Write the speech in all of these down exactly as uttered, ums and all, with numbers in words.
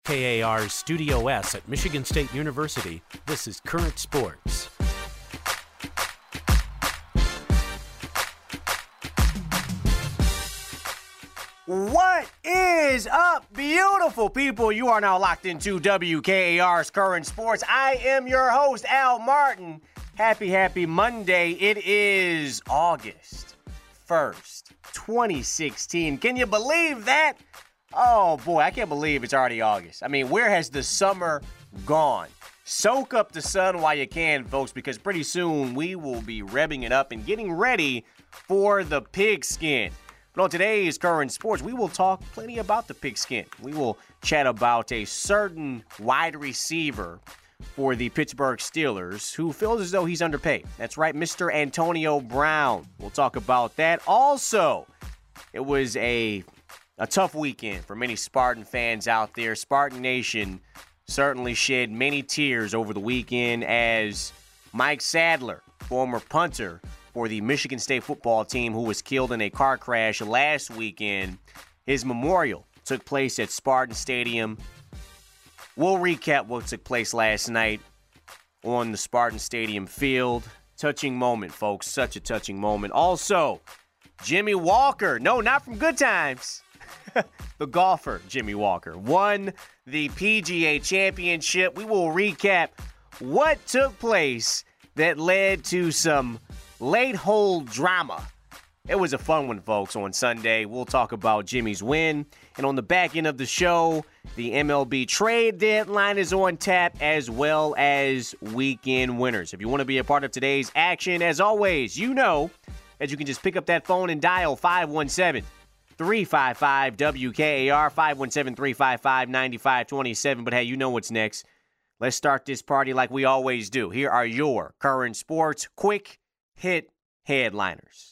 K A R's Studio S at Michigan State University, this is Current Sports. What is up, beautiful people? You are now locked into W K A R's Current Sports. I am your host, Al Martin. Happy, happy Monday. It is August first, twenty sixteen. Can you believe that? Oh, boy, I can't believe it's already August. I mean, where has the summer gone? Soak up the sun while you can, folks, because pretty soon we will be revving it up and getting ready for the pigskin. But on today's Current Sports, we will talk plenty about the pigskin. We will chat about a certain wide receiver for the Pittsburgh Steelers who feels as though he's underpaid. That's right, Mister Antonio Brown. We'll talk about that. Also, it was a, a tough weekend for many Spartan fans out there. Spartan Nation certainly shed many tears over the weekend as Mike Sadler, former punter for the Michigan State football team who was killed in a car crash last weekend. His memorial took place at Spartan Stadium. We'll recap what took place last night on the Spartan Stadium field. Touching moment, folks. Such a touching moment. Also, Jimmy Walker. No, not from Good Times. The golfer, Jimmy Walker, won the P G A Championship. We will recap what took place that led to some late hole drama. It was a fun one, folks, on Sunday. We'll talk about Jimmy's win. And on the back end of the show, the M L B trade deadline is on tap, as well as weekend winners. If you want to be a part of today's action, as always, you know that you can just pick up that phone and dial five one seven, three five five, W K A R, five one seven, three five five, nine five two seven. But hey, you know what's next. Let's start this party like we always do. Here are your Current Sports quick hit headliners.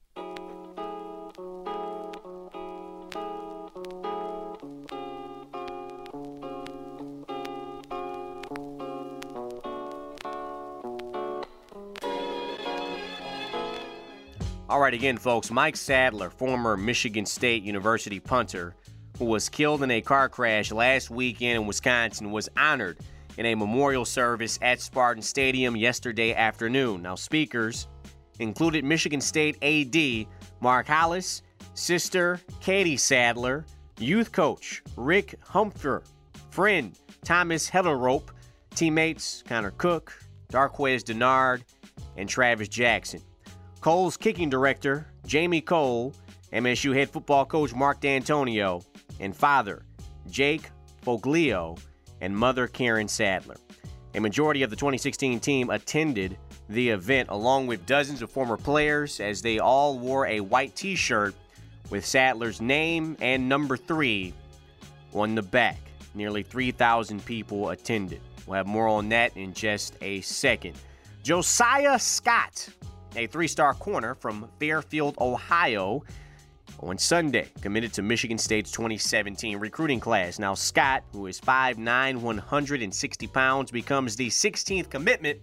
All right, again, folks, Mike Sadler, former Michigan State University punter who was killed in a car crash last weekend in Wisconsin, was honored in a memorial service at Spartan Stadium yesterday afternoon. Now, speakers included Michigan State A D Mark Hollis, sister Katie Sadler, youth coach Rick Humpher, friend Thomas Hellerope, teammates Connor Cook, Darquez Denard, and Travis Jackson. Cole's kicking director, Jamie Cole, M S U head football coach Mark D'Antonio, and father, Jake Foglio, and mother, Karen Sadler. A majority of the twenty sixteen team attended the event, along with dozens of former players, as they all wore a white t-shirt with Sadler's name and number three on the back. Nearly three thousand people attended. We'll have more on that in just a second. Josiah Scott, a three-star corner from Fairfield, Ohio, on Sunday, committed to Michigan State's twenty seventeen recruiting class. Now, Scott, who is five nine, one hundred sixty pounds, becomes the sixteenth commitment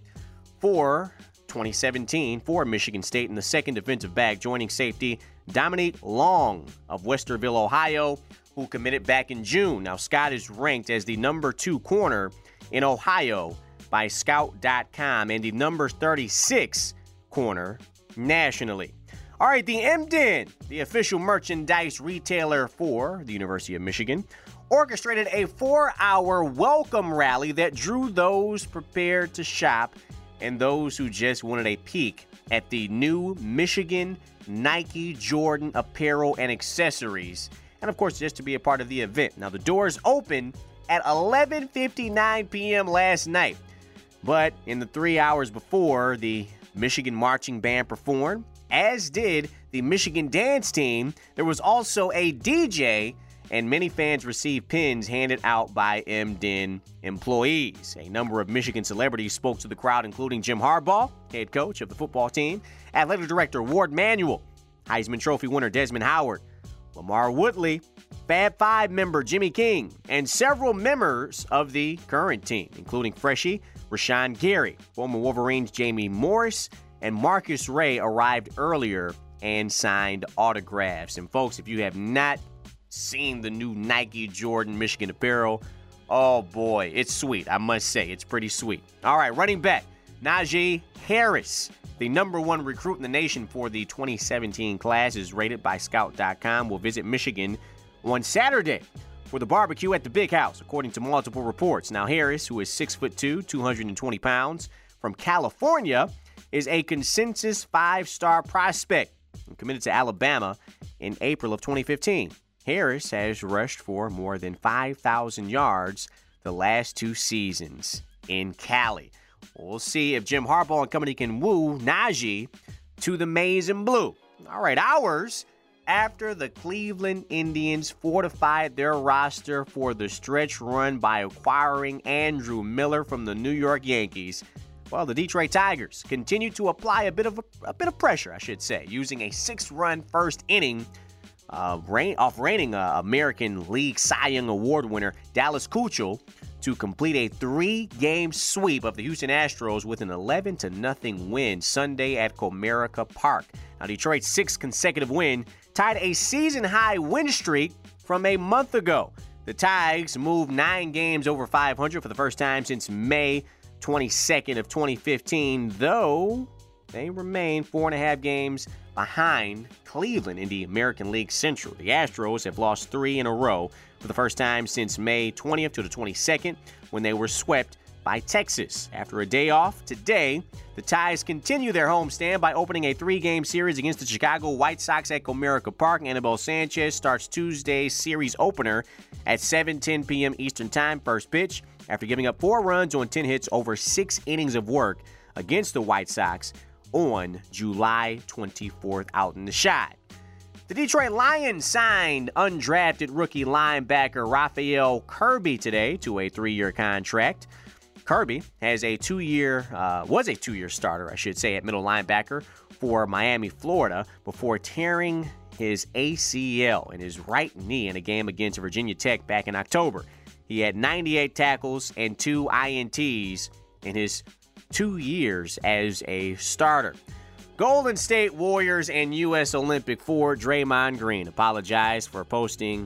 for twenty seventeen for Michigan State, and the second defensive back, joining safety Dominique Long of Westerville, Ohio, who committed back in June. Now, Scott is ranked as the number two corner in Ohio by Scout dot com and the number thirty-six corner nationally. All right, the Emden, the official merchandise retailer for the University of Michigan, orchestrated a four-hour welcome rally that drew those prepared to shop and those who just wanted a peek at the new Michigan Nike Jordan apparel and accessories, and of course, just to be a part of the event. Now, the doors opened at eleven fifty-nine p.m. last night, but in the three hours before, the Michigan marching band performed, as did the Michigan dance team. There was also a D J, and many fans received pins handed out by Emden employees. A number of Michigan celebrities spoke to the crowd, including Jim Harbaugh, head coach of the football team, athletic director Ward Manuel, Heisman Trophy winner Desmond Howard, Lamar Woodley, Fab Five member Jimmy King, and several members of the current team, including freshie Rashawn Gary, former Wolverines Jamie Morris, and Marcus Ray arrived earlier and signed autographs. And folks, if you have not seen the new Nike Jordan Michigan apparel, Oh, boy, it's sweet, I must say. It's pretty sweet. All right, running back, Najee Harris, the number one recruit in the nation for the twenty seventeen class, is rated by Scout dot com, will visit Michigan on Saturday for the barbecue at the Big House, according to multiple reports. Now, Harris, who is six foot two, two hundred twenty pounds, from California, is a consensus five-star prospect and committed to Alabama in April of twenty fifteen. Harris has rushed for more than five thousand yards the last two seasons in Cali. We'll see if Jim Harbaugh and company can woo Najee to the maize and blue. All right, hours after the Cleveland Indians fortified their roster for the stretch run by acquiring Andrew Miller from the New York Yankees, well, the Detroit Tigers continue to apply a bit of a, a bit of pressure, I should say, using a six-run first inning uh, rain, off reigning uh, American League Cy Young Award winner Dallas Keuchel to complete a three-game sweep of the Houston Astros with an eleven to nothing win Sunday at Comerica Park. Now, Detroit's sixth consecutive win tied a season-high win streak from a month ago. The Tigers moved nine games over five hundred for the first time since May twenty-second of twenty fifteen, though they remain four and a half games behind Cleveland in the American League Central. The Astros have lost three in a row for the first time since May twentieth to the twenty-second, when they were swept by Texas. After a day off today, the Tigers continue their homestand by opening a three-game series against the Chicago White Sox at Comerica Park. Anibal Sanchez starts Tuesday's series opener at seven ten p.m. Eastern Time, first pitch, after giving up four runs on ten hits over six innings of work against the White Sox on July twenty-fourth out in the Chi. The Detroit Lions signed undrafted rookie linebacker Raphael Kirby today to a three-year contract. Kirby has a two-year, uh, was a two-year starter, I should say, at middle linebacker for Miami, Florida, before tearing his A C L in his right knee in a game against Virginia Tech back in October. He had ninety-eight tackles and two I N Ts in his two years as a starter. Golden State Warriors and U S Olympic forward Draymond Green apologized for posting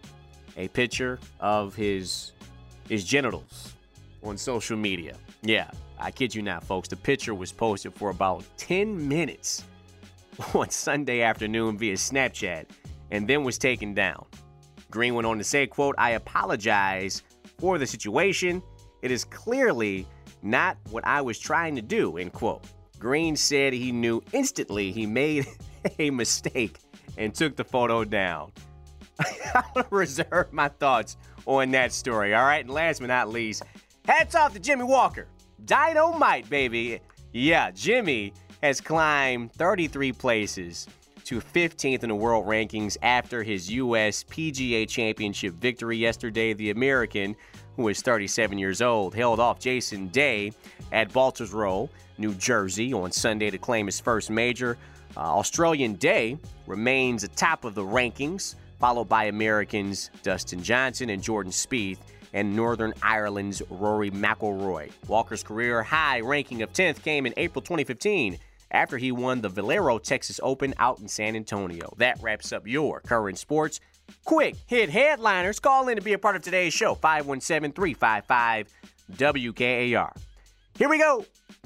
a picture of his his genitals on social media. Yeah, I kid you not, folks. The picture was posted for about ten minutes on Sunday afternoon via Snapchat and then was taken down. Green went on to say, quote, "I apologize for the situation. It is clearly not what I was trying to do," end quote. Green said he knew instantly he made a mistake and took the photo down. I'm going to reserve my thoughts on that story, all right? And last but not least, hats off to Jimmy Walker. Dynamite, baby. Yeah, Jimmy has climbed thirty-three places to fifteenth in the world rankings after his U S P G A Championship victory yesterday. The American, who is thirty-seven years old, held off Jason Day at Baltusrol, New Jersey, on Sunday to claim his first major. Uh, Australian Day remains atop of the rankings, followed by Americans Dustin Johnson and Jordan Spieth, and Northern Ireland's Rory McIlroy. Walker's career high ranking of tenth came in April twenty fifteen after he won the Valero Texas Open out in San Antonio. That wraps up your current sports. Quick hit headliners. Call in to be a part of today's show, five one seven, three five five, W K A R. Here we go.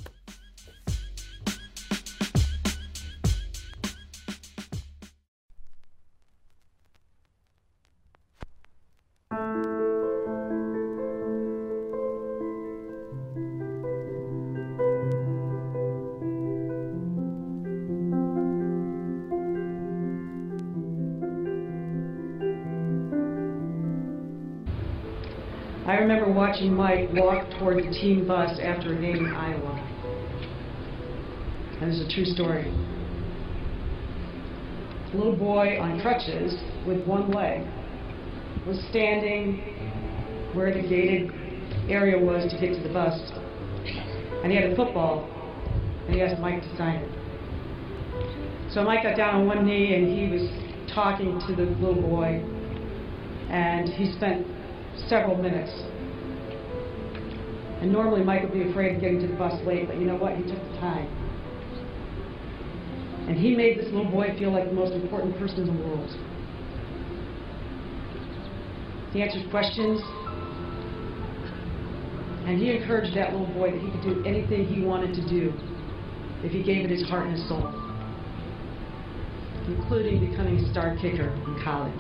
I remember watching Mike walk toward the team bus after a game in Iowa. And this is a true story. A little boy on crutches with one leg was standing where the gated area was to get to the bus. And he had a football, and he asked Mike to sign it. So Mike got down on one knee, and he was talking to the little boy, and he spent several minutes. And normally Mike would be afraid of getting to the bus late, but you know what? He took the time. And he made this little boy feel like the most important person in the world. He answered questions. And he encouraged that little boy that he could do anything he wanted to do if he gave it his heart and his soul, including becoming a star kicker in college.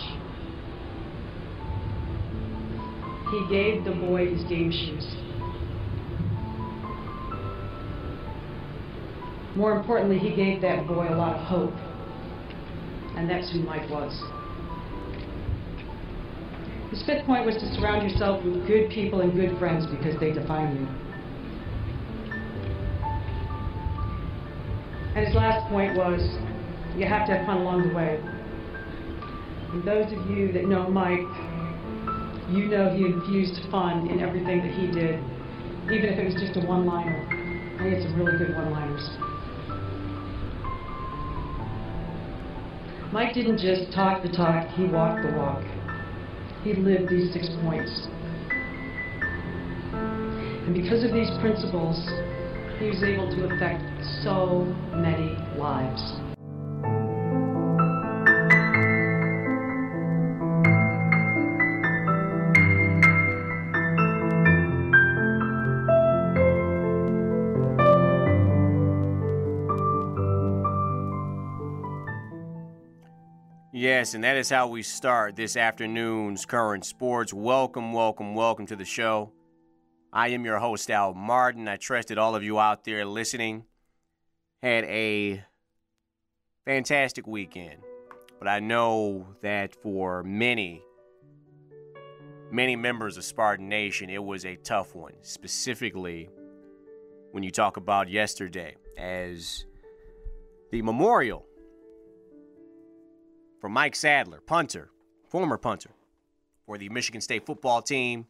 He gave the boy his game shoes. More importantly, he gave that boy a lot of hope. And that's who Mike was. His fifth point was to surround yourself with good people and good friends because they define you. And his last point was, you have to have fun along the way. And those of you that know Mike, you know he infused fun in everything that he did, even if it was just a one-liner. And he had some really good one-liners. Mike didn't just talk the talk, he walked the walk. He lived these six points. And because of these principles, he was able to affect so many lives. Yes, and that is how we start this afternoon's Current Sports. Welcome, welcome, welcome to the show. I am your host, Al Martin. I trust that all of you out there listening had a fantastic weekend. But I know that for many, many members of Spartan Nation, it was a tough one, specifically when you talk about yesterday as the memorial for Mike Sadler, punter, former punter for the Michigan State football team.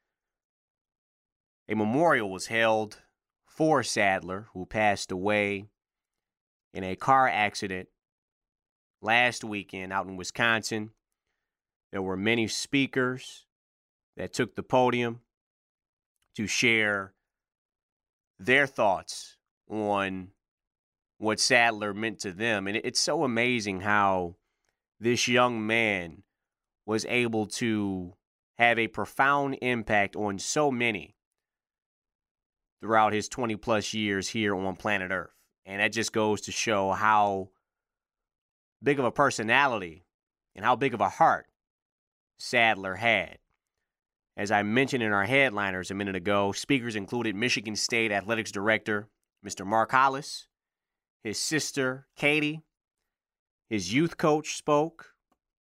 A memorial was held for Sadler, who passed away in a car accident last weekend out in Wisconsin. There were many speakers that took the podium to share their thoughts on what Sadler meant to them. And it's so amazing how this young man was able to have a profound impact on so many throughout his twenty-plus years here on planet Earth. And that just goes to show how big of a personality and how big of a heart Sadler had. As I mentioned in our headliners a minute ago, speakers included Michigan State Athletics Director Mister Mark Hollis, his sister Katie. His youth coach spoke,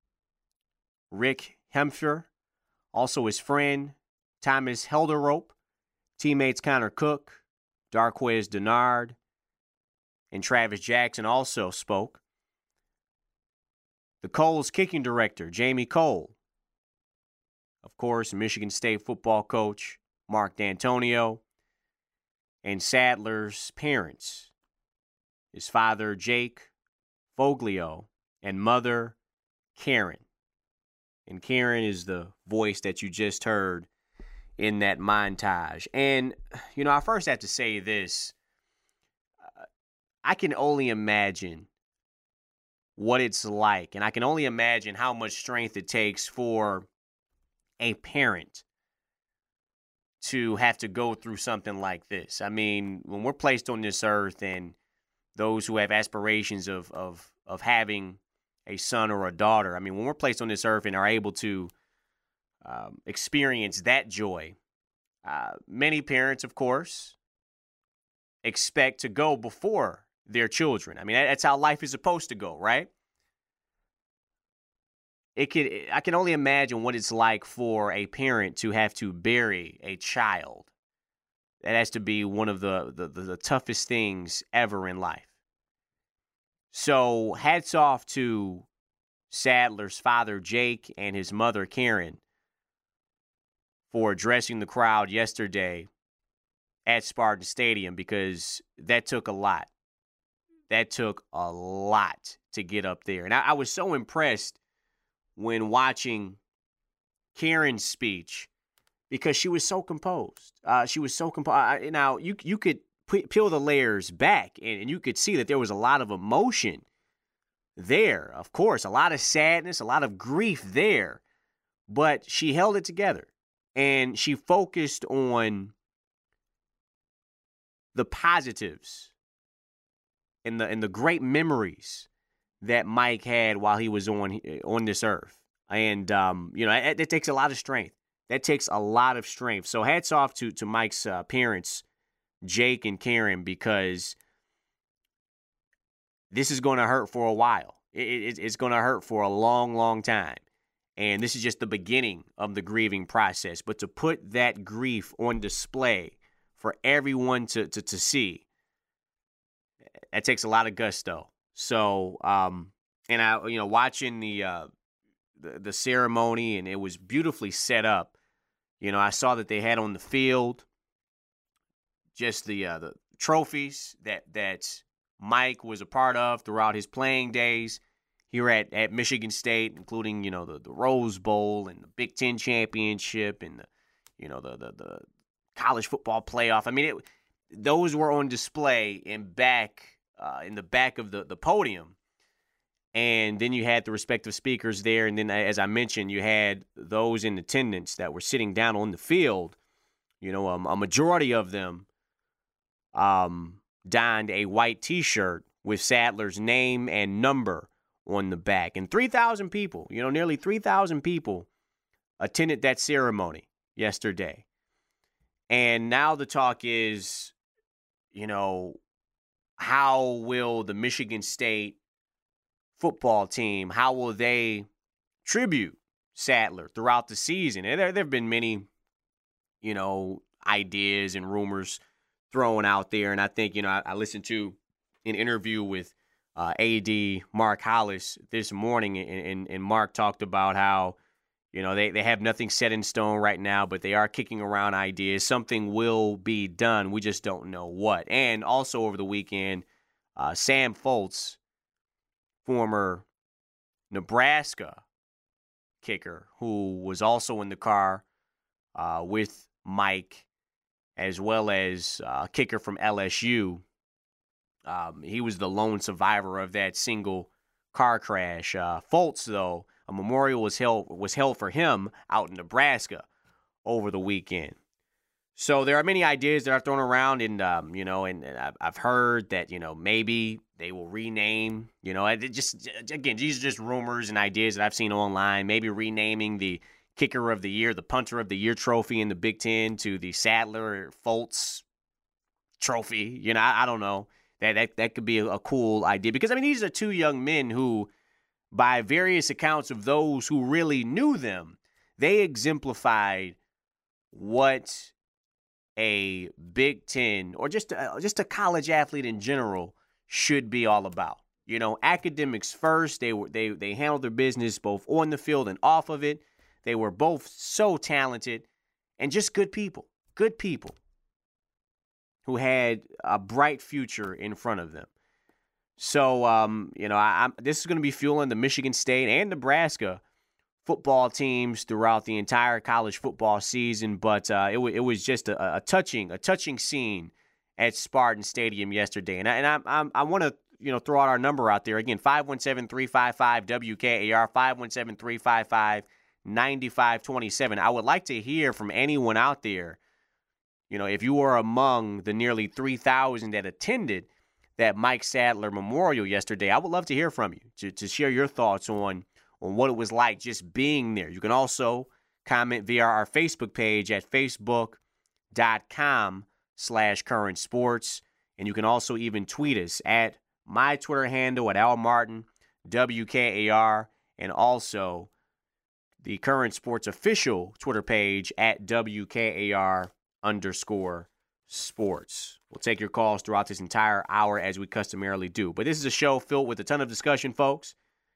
Rick Hempfer, also his friend Thomas Helderope, teammates Connor Cook, Darquez Denard, and Travis Jackson also spoke. The Coles kicking director, Jamie Cole. Of course, Michigan State football coach Mark D'Antonio, and Sadler's parents, his father Jake Foglio, and mother, Karen. And Karen is the voice that you just heard in that montage. And, you know, I first have to say this. Uh, I can only imagine what it's like, and I can only imagine how much strength it takes for a parent to have to go through something like this. I mean, when we're placed on this earth and those who have aspirations of, of, of having a son or a daughter. I mean, when we're placed on this earth and are able to um, experience that joy, uh, many parents, of course, expect to go before their children. I mean, that's how life is supposed to go, right? It could. I can only imagine what it's like for a parent to have to bury a child. That has to be one of the, the, the, the toughest things ever in life. So hats off to Sadler's father, Jake, and his mother, Karen, for addressing the crowd yesterday at Spartan Stadium, because that took a lot. That took a lot to get up there. And I, I was so impressed when watching Karen's speech, because she was so composed. Uh, she was so composed. Now, you you could p- peel the layers back, and, and you could see that there was a lot of emotion there. Of course, a lot of sadness, a lot of grief there. But she held it together, and she focused on the positives and the and the great memories that Mike had while he was on on this earth. And, um, you know, it, it takes a lot of strength. That takes a lot of strength. So hats off to, to Mike's uh, parents, Jake and Karen, because this is going to hurt for a while. It, it, it's going to hurt for a long, long time. And this is just the beginning of the grieving process. But to put that grief on display for everyone to, to, to see, that takes a lot of gusto. So, um, and I, you know, watching the, uh, the the ceremony, and it was beautifully set up. You know, I saw that they had on the field just the uh, the trophies that that Mike was a part of throughout his playing days here at, at Michigan State, including, you know, the, the Rose Bowl and the Big Ten championship and the, you know, the the, the college football playoff. I mean, it, those were on display in back uh, in the back of the, the podium. And then you had the respective speakers there. And then, as I mentioned, you had those in attendance that were sitting down on the field. You know, um, a majority of them um, donned a white T-shirt with Sadler's name and number on the back. And three thousand people, you know, nearly three thousand people attended that ceremony yesterday. And now the talk is, you know, how will the Michigan State football team, how will they tribute Sadler throughout the season? And there, there have been many, you know, ideas and rumors thrown out there. And I think, you know, I, I listened to an interview with uh, A D Mark Hollis this morning, and, and, and Mark talked about how, you know, they, they have nothing set in stone right now, but they are kicking around ideas. Something will be done. We just don't know what. And also over the weekend, uh, Sam Foltz, former Nebraska kicker, who was also in the car uh, with Mike, as well as a uh, kicker from L S U. Um, he was the lone survivor of that single car crash. Uh, Foltz, though, a memorial was held was held for him out in Nebraska over the weekend. So there are many ideas that are thrown around, and um, you know, and, and I've, I've heard that, you know, maybe they will rename. You know, it just again, these are just rumors and ideas that I've seen online. Maybe renaming the kicker of the year, the punter of the year trophy in the Big Ten to the Sadler Foltz trophy. You know, I, I don't know. That that that could be a, a cool idea, because I mean, these are two young men who, by various accounts of those who really knew them, they exemplified what a Big Ten, or just a, just a college athlete in general, should be all about. You know, academics first. They were they they handled their business both on the field and off of it. They were both so talented and just good people. Good people who had a bright future in front of them. So, um, you know, I, I'm, this is going to be fueling the Michigan State and Nebraska football teams throughout the entire college football season. But uh, it, w- it was just a, a touching, a touching scene at Spartan Stadium yesterday. And I, and I, I, I want to, you know, throw out our number out there again: five one seven, three five five, W K A R, five one seven, three five five, nine five two seven. I would like to hear from anyone out there. You know, if you were among the nearly three thousand that attended that Mike Sadler memorial yesterday, I would love to hear from you, to, to share your thoughts on, on what it was like just being there. You can also comment via our Facebook page at facebook.com slash current sports. And you can also even tweet us at my Twitter handle at Al Martin, W K A R, and also the Current Sports official Twitter page at W K A R underscore sports. We'll take your calls throughout this entire hour, as we customarily do. But this is a show filled with a ton of discussion, folks,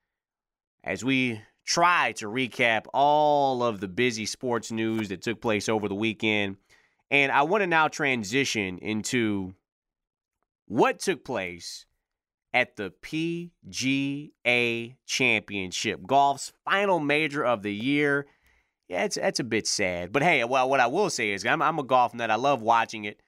as we try to recap all of the busy sports news that took place over the weekend. And I want to now transition into what took place at the P G A Championship, golf's final major of the year. Yeah, it's, it's a bit sad. But hey, well, what I will say is I'm, I'm a golf nut. I love watching it.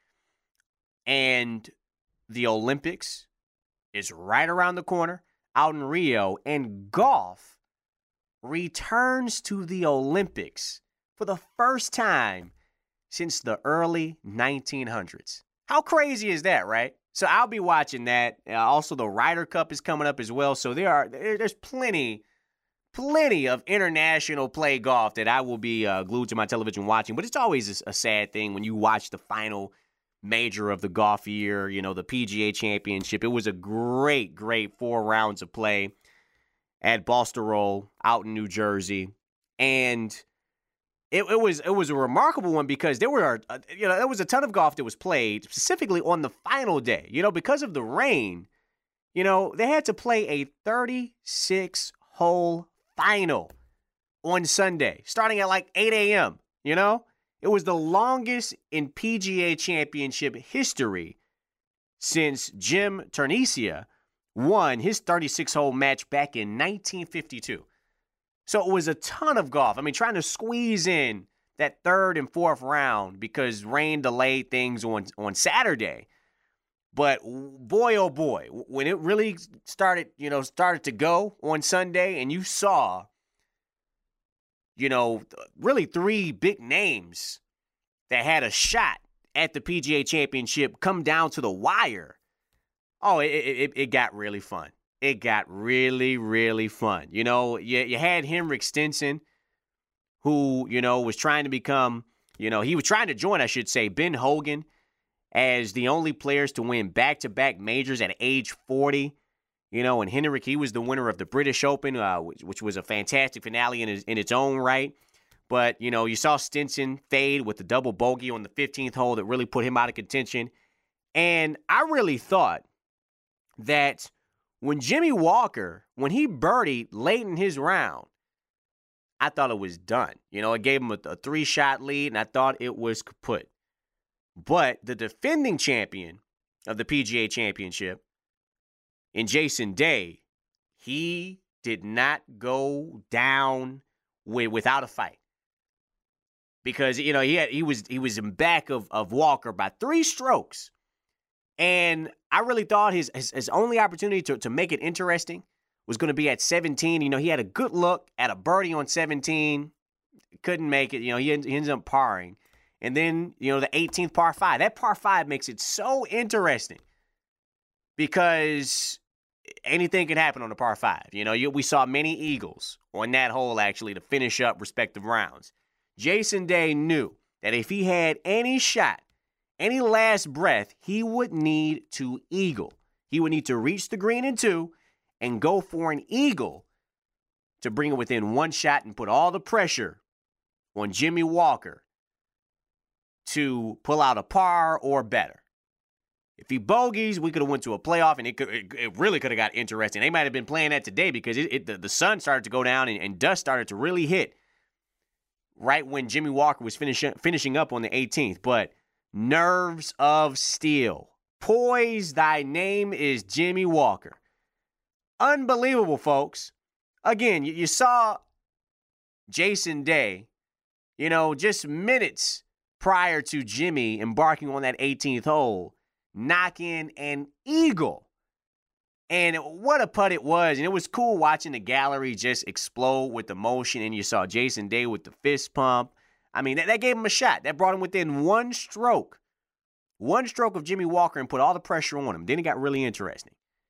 And the Olympics is right around the corner out in Rio. And golf returns to the Olympics for the first time since the early nineteen hundreds. How crazy is that, right? So I'll be watching that. Uh, also, the Ryder Cup is coming up as well. So there are there, there's plenty, plenty of international play golf that I will be uh, glued to my television watching. But it's always a, a sad thing when you watch the final major of the golf year, you know, the P G A Championship. It was a great, great four rounds of play at Balsterol out in New Jersey. And It, it was it was a remarkable one because there were uh, you know there was a ton of golf that was played specifically on the final day. You know, because of the rain, you know, they had to play a thirty-six hole final on Sunday, starting at like eight a.m. You know, it was the longest in P G A Championship history since Jim Turnesia won his thirty-six hole match back in nineteen fifty-two. So it was a ton of golf. I mean, trying to squeeze in that third and fourth round because rain delayed things on, on Saturday. But boy, oh boy, when it really started, you know, started to go on Sunday and you saw, you know, really three big names that had a shot at the P G A Championship come down to the wire, oh, it, it, it got really fun. It got really, really fun. You know, you, you had Henrik Stenson, who, you know, was trying to become, you know, he was trying to join, I should say, Ben Hogan as the only players to win back-to-back majors at age forty. You know, and Henrik, he was the winner of the British Open, uh, which, which was a fantastic finale in, his, in its own right. But, you know, you saw Stenson fade with the double bogey on the fifteenth hole that really put him out of contention. And I really thought that when Jimmy Walker, when he birdied late in his round, I thought it was done. You know, it gave him a, a three-shot lead, and I thought it was kaput. But the defending champion of the P G A Championship, in Jason Day, he did not go down with, without a fight. Because, you know, he had, he was he was in back of, of Walker by three strokes. And I really thought his, his, his only opportunity to, to make it interesting was going to be at seventeen. You know, he had a good look at a birdie on seventeen. Couldn't make it. You know, he, he ends up parring. And then, you know, the eighteenth par five. That par five makes it so interesting because anything could happen on the par five. You know, you, we saw many eagles on that hole, actually, to finish up respective rounds. Jason Day knew that if he had any shot, any last breath, he would need to eagle. He would need to reach the green in two and go for an eagle to bring it within one shot and put all the pressure on Jimmy Walker to pull out a par or better. If he bogeys, we could have went to a playoff, and it could, it, it really could have got interesting. They might have been playing that today because it, it, the, the sun started to go down and, and dust started to really hit right when Jimmy Walker was finish, finishing up on the eighteenth. But nerves of steel. Poise, thy name is Jimmy Walker. Unbelievable, folks. Again, you, you saw Jason Day, you know, just minutes prior to Jimmy embarking on that eighteenth hole, knock in an eagle. And what a putt it was. And it was cool watching the gallery just explode with emotion. And you saw Jason Day with the fist pump. I mean, that, that gave him a shot. That brought him within one stroke. One stroke of Jimmy Walker and put all the pressure on him. Then it got really interesting.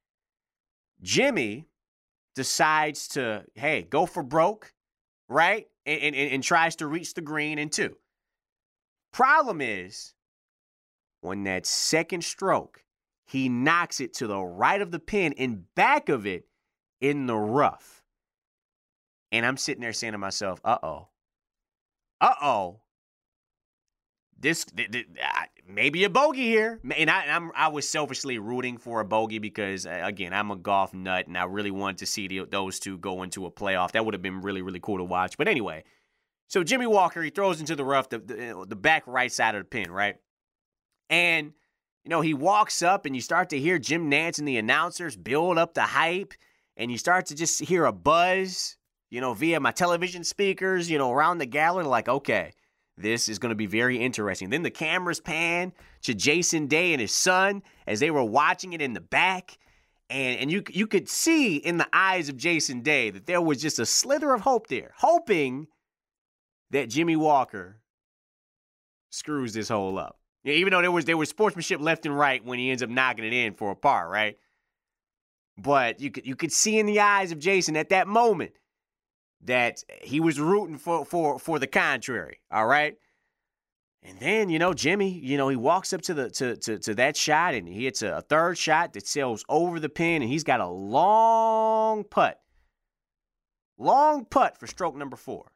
Jimmy decides to, hey, go for broke, right? And, and, and tries to reach the green in two. Problem is, on that second stroke, he knocks it to the right of the pin and back of it in the rough. And I'm sitting there saying to myself, uh-oh. Uh-oh. This, th- th- uh, maybe a bogey here. And I, I'm, I was selfishly rooting for a bogey because, uh, again, I'm a golf nut, and I really wanted to see the, those two go into a playoff. That would have been really, really cool to watch. But anyway, so Jimmy Walker, he throws into the rough, the, the, the back right side of the pin, right? And, you know, he walks up, and you start to hear Jim Nantz and the announcers build up the hype, and you start to just hear a buzz, you know, via my television speakers, you know, around the gallery, like, okay, this is going to be very interesting. Then the cameras pan to Jason Day and his son as they were watching it in the back. And, and you, you could see in the eyes of Jason Day that there was just a slither of hope there, hoping that Jimmy Walker screws this hole up. Yeah, even though there was there was sportsmanship left and right when he ends up knocking it in for a par, right? But you could you could see in the eyes of Jason at that moment that he was rooting for for for the contrary. All right. And then, you know, Jimmy, you know, he walks up to the to to, to that shot and he hits a, a third shot that sails over the pin, and he's got a long putt. Long putt for stroke number four.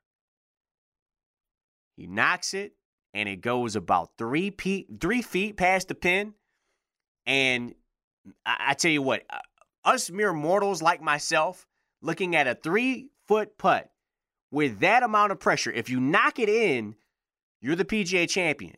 He knocks it, and it goes about three feet, three feet past the pin. And I, I tell you what, us mere mortals like myself, looking at a three-foot putt with that amount of pressure, if you knock it in, you're the P G A champion.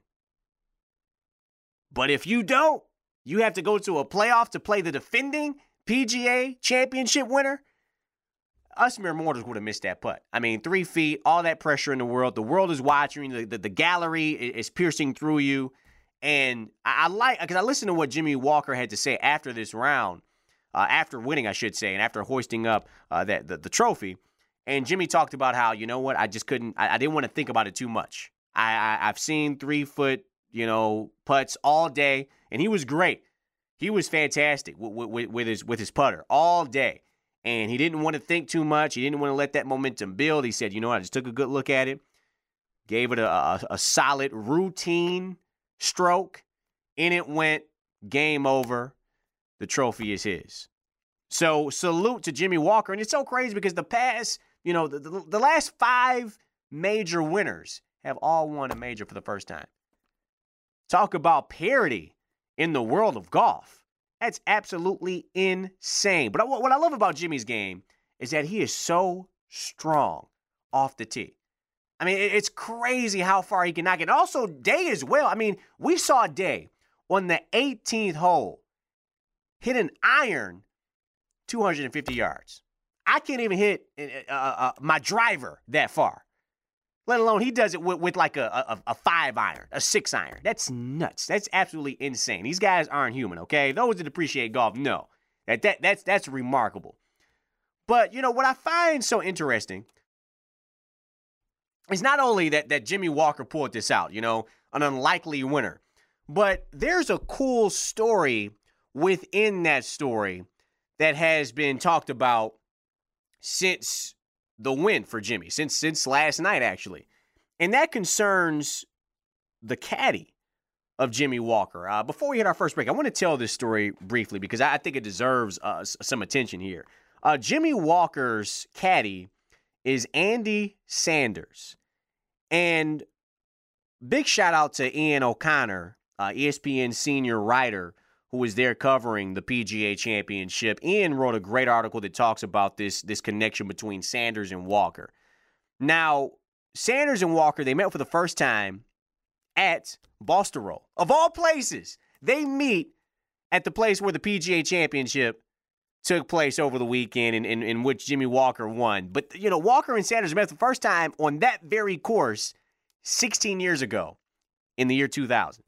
But if you don't, you have to go to a playoff to play the defending P G A championship winner. Us mere mortals would have missed that putt. I mean, three feet, all that pressure in the world. The world is watching. The, the, the gallery is piercing through you. And I, I like, because I listened to what Jimmy Walker had to say after this round, uh, after winning, I should say, and after hoisting up uh, that the, the trophy. And Jimmy talked about how, you know what, I just couldn't, I, I didn't want to think about it too much. I, I, I've seen three-foot, you know, putts all day, and he was great. He was fantastic with, with, with his with his putter all day. And he didn't want to think too much. He didn't want to let that momentum build. He said, you know what, I just took a good look at it, gave it a, a, a solid routine stroke, and it went, game over. The trophy is his. So salute to Jimmy Walker. And it's so crazy because the past, you know, the, the, the last five major winners have all won a major for the first time. Talk about parity in the world of golf. That's absolutely insane. But what I love about Jimmy's game is that he is so strong off the tee. I mean, it's crazy how far he can knock it. And also, Day as well. I mean, we saw Day on the eighteenth hole hit an iron two hundred fifty yards. I can't even hit uh, uh, my driver that far. Let alone he does it with, with like a, a, a five iron, a six iron. That's nuts. That's absolutely insane. These guys aren't human, okay? Those that appreciate golf, no. That, that that's that's remarkable. But, you know, what I find so interesting is not only that, that Jimmy Walker pulled this out, you know, an unlikely winner, but there's a cool story within that story that has been talked about since the win for Jimmy, since since last night, actually. And that concerns the caddy of Jimmy Walker. Uh, before we hit our first break, I want to tell this story briefly because I, I think it deserves uh, some attention here. Uh, Jimmy Walker's caddy is Andy Sanders. And big shout out to Ian O'Connor, uh, E S P N senior writer, who was there covering the P G A Championship. Ian wrote a great article that talks about this, this connection between Sanders and Walker. Now, Sanders and Walker, they met for the first time at Balsterroll. Of all places, they meet at the place where the P G A Championship took place over the weekend in, in, in which Jimmy Walker won. But, you know, Walker and Sanders met for the first time on that very course sixteen years ago in the year two thousand.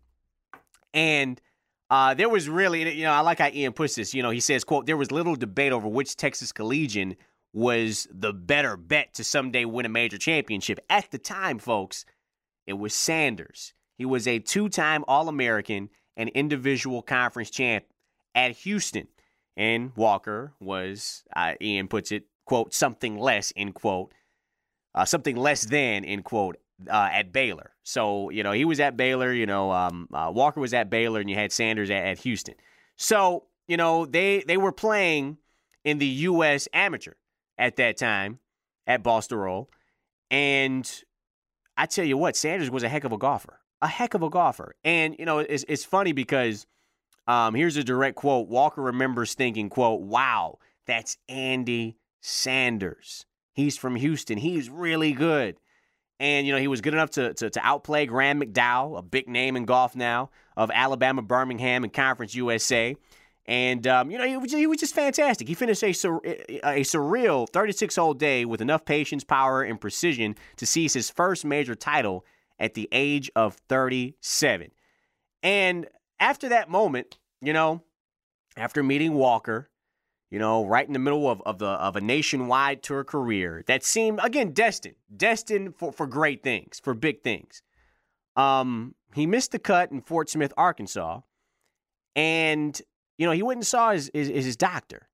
And Uh, there was really, you know, I like how Ian puts this, you know, he says, quote, there was little debate over which Texas Collegian was the better bet to someday win a major championship. At the time, folks, it was Sanders. He was a two-time All-American and individual conference champ at Houston. And Walker was, uh, Ian puts it, quote, something less, end quote, uh, something less than, end quote, Uh, at Baylor. So, you know, he was at Baylor, you know, um, uh, Walker was at Baylor, and you had Sanders at, at Houston. So, you know, they they were playing in the U S Amateur at that time at Balsterroll. And I tell you what, Sanders was a heck of a golfer. A heck of a golfer. And, you know, it's, it's funny because um, here's a direct quote. Walker remembers thinking, quote, wow, that's Andy Sanders. He's from Houston. He's really good. And, you know, he was good enough to, to to outplay Graham McDowell, a big name in golf now, of Alabama, Birmingham, and Conference U S A. And, um, you know, he was, he was just fantastic. He finished a, sur- a surreal thirty-six-hole day with enough patience, power, and precision to seize his first major title at the age of thirty-seven. And after that moment, you know, after meeting Walker, you know, right in the middle of, of the of a nationwide tour career that seemed, again, destined, destined for, for great things, for big things. Um, he missed the cut in Fort Smith, Arkansas, and, you know, he went and saw his, his, his doctor,